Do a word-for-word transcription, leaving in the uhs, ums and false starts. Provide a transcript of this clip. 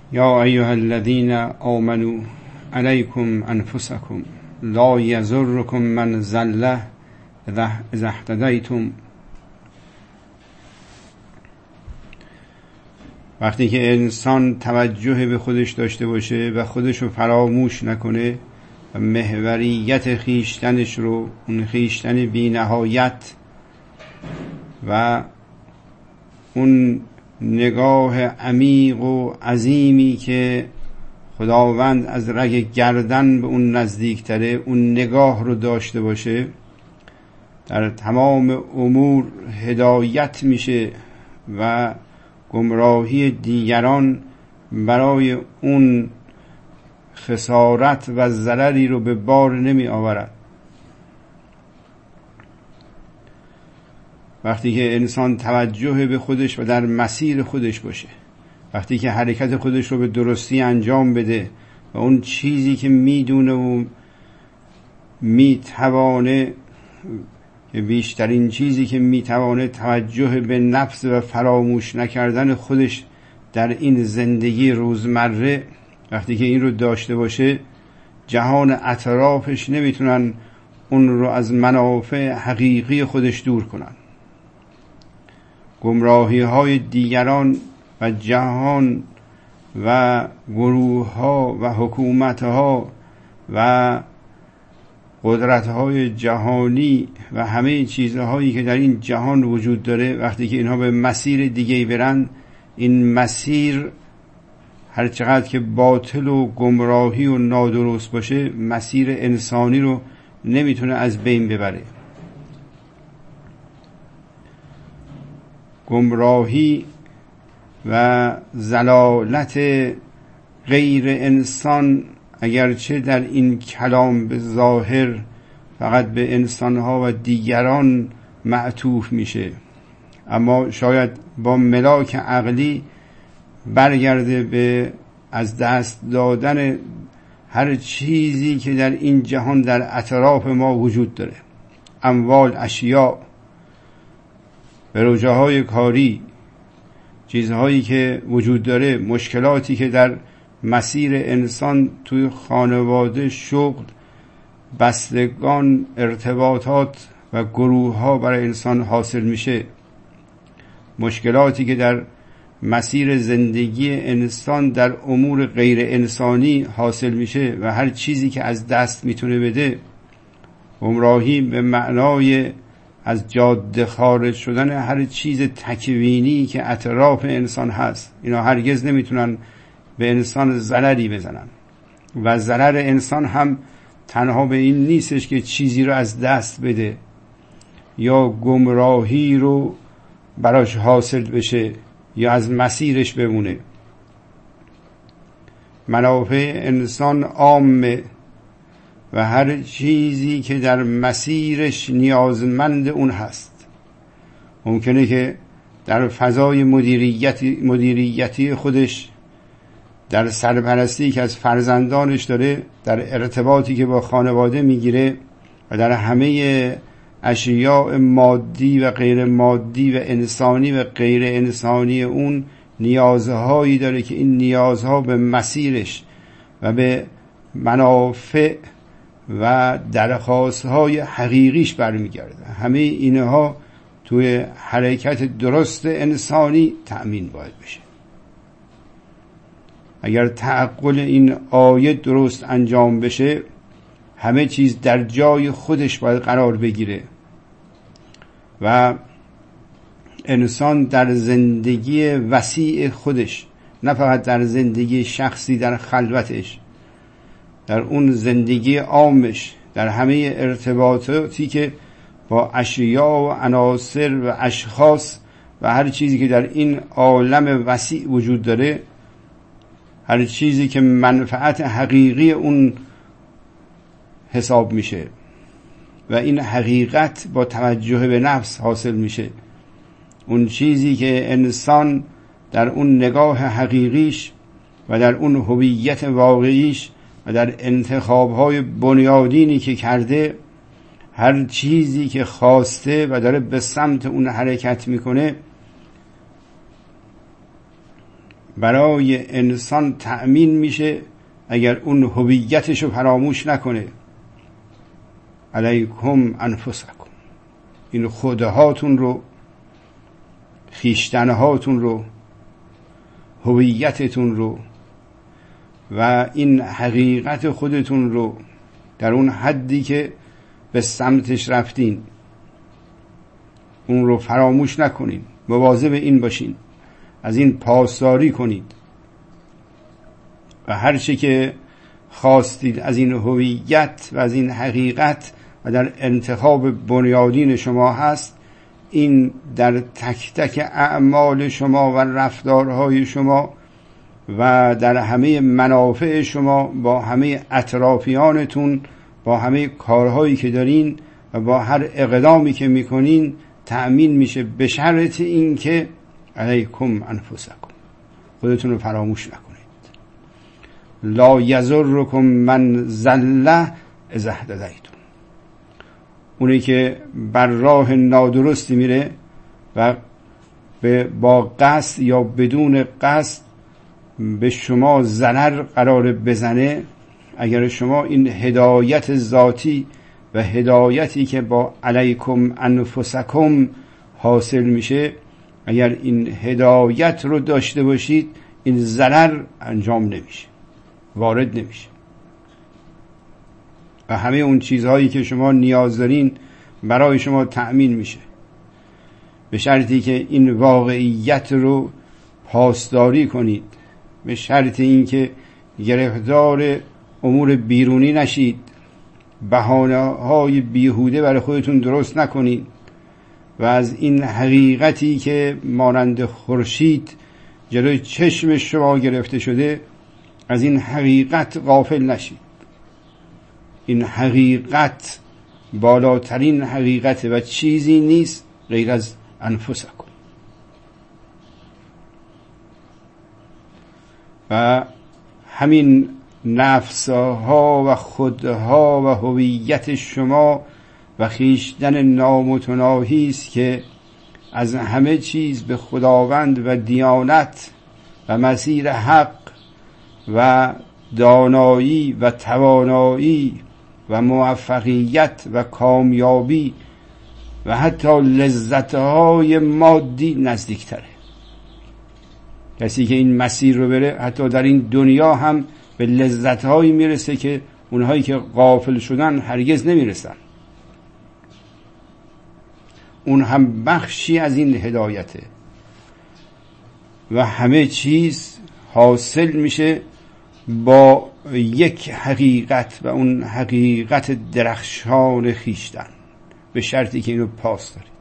یا ایها الذین آمنوا علیکم انفسکم لا یضرکم من ضل اذا اهتدیتم. وقتی که انسان توجه به خودش داشته باشه و خودش رو فراموش نکنه و محوریت خیشتنش رو، اون خیشتن بی نهایت و اون نگاه عمیق و عظیمی که خداوند از رگ گردن به اون نزدیکتره، اون نگاه رو داشته باشه، در تمام امور هدایت میشه و گمراهی دیگران برای اون خسارت و ضرری رو به بار نمی آورد. وقتی که انسان توجه به خودش و در مسیر خودش باشه، وقتی که حرکت خودش رو به درستی انجام بده و اون چیزی که میدونه و میتوانه، که بیشترین چیزی که میتوانه توجه به نفس و فراموش نکردن خودش در این زندگی روزمره، وقتی که این رو داشته باشه، جهان اطرافش نمیتونن اون رو از منافع حقیقی خودش دور کنن. گمراهی های دیگران و جهان و گروه ها و حکومت ها و قدرت های جهانی و همه چیزهایی که در این جهان وجود داره، وقتی که اینها به مسیر دیگه برن، این مسیر هر چقدر که باطل و گمراهی و نادرست باشه، مسیر انسانی رو نمیتونه از بین ببره. گمراهی و ضلالت غیر انسان اگرچه در این کلام به ظاهر فقط به انسانها و دیگران معطوف میشه، اما شاید با ملاک عقلی برگرده به از دست دادن هر چیزی که در این جهان در اطراف ما وجود داره، اموال، اشیاء، پروژه های کاری، چیزهایی که وجود داره، مشکلاتی که در مسیر انسان توی خانواده، شغل، بستگان، ارتباطات و گروه ها برای انسان حاصل میشه، مشکلاتی که در مسیر زندگی انسان در امور غیر انسانی حاصل میشه و هر چیزی که از دست میتونه بده. گمراهی به معنای از جاده خارج شدن هر چیز تکوینی که اطراف انسان هست. اینا هرگز نمیتونن به انسان ضرری بزنن و ضرر انسان هم تنها به این نیستش که چیزی رو از دست بده یا گمراهی رو براش حاصل بشه یا از مسیرش بمونه. منافع انسان عامه و هر چیزی که در مسیرش نیازمند اون هست. ممکنه که در فضای مدیریتی, مدیریتی خودش، در سرپرستی که از فرزندانش داره، در ارتباطی که با خانواده میگیره و در همه اشیاء مادی و غیر مادی و انسانی و غیر انسانی اون نیازهایی داره که این نیازها به مسیرش و به منافع و درخواستهای حقیقیش برمیگرده. همه اینها توی حرکت درست انسانی تأمین باید بشه. اگر تعقل این آیه درست انجام بشه، همه چیز در جای خودش باید قرار بگیره و انسان در زندگی وسیع خودش، نه فقط در زندگی شخصی در خلوتش، در اون زندگی عامش، در همه ارتباطاتی که با اشیاء و عناصر و اشخاص و هر چیزی که در این عالم وسیع وجود داره، هر چیزی که منفعت حقیقی اون حساب میشه و این حقیقت با توجه به نفس حاصل میشه. اون چیزی که انسان در اون نگاه حقیقیش و در اون هویت واقعیش و در انتخابهای بنیادینی که کرده، هر چیزی که خواسته و داره به سمت اون حرکت میکنه، برای انسان تأمین میشه اگر اون هویتش رو فراموش نکنه. علیکم انفسکم، این خودهاتون رو، خیشتنهاتون رو، هویتتون رو و این حقیقت خودتون رو در اون حدی که به سمتش رفتین اون رو فراموش نکنین، مواظب این باشین، از این پاسداری کنید و هر چی که خواستید از این هویت و از این حقیقت و در انتخاب بنیادین شما هست، این در تک تک اعمال شما و رفتارهای شما و در همه منافع شما با همه اطرافیانتون، با همه کارهایی که دارین و با هر اقدامی که میکنین تأمین میشه، به شرط این که علیکم انفسکم، خودتون رو فراموش نکنید. لا یضرکم من ضل اذا اهتدیتم، اونی که بر راه نادرستی میره و با قصد یا بدون قصد به شما ضرر قرار بزنه، اگر شما این هدایت ذاتی و هدایتی که با علیکم انفسکم حاصل میشه، اگر این هدایت رو داشته باشید، این ضرر انجام نمیشه، وارد نمیشه و همه اون چیزهایی که شما نیاز دارین برای شما تأمین میشه، به شرطی که این واقعیت رو پاسداری کنید، به شرط این که گرفتار امور بیرونی نشید، بهانه‌های بیهوده برای خودتون درست نکنید و از این حقیقتی که مانند خورشید جلوی چشم شما گرفته شده، از این حقیقت غافل نشید. این حقیقت بالاترین حقیقت و چیزی نیست غیر از انفسکم. و همین نفسها و خودها و هویت شما و خیشتن نامتناهی است که از همه چیز به خداوند و دیانت و مسیر حق و دانایی و توانایی و موفقیت و کامیابی و حتی لذتهای مادی نزدیکتره. کسی که این مسیر رو بره حتی در این دنیا هم به لذتهایی میرسه که اونهایی که غافل شدن هرگز نمیرسن. اون هم بخشی از این هدایته و همه چیز حاصل میشه با یک حقیقت و اون حقیقت درخشان خیشتن، به شرطی که اینو پاس دارید.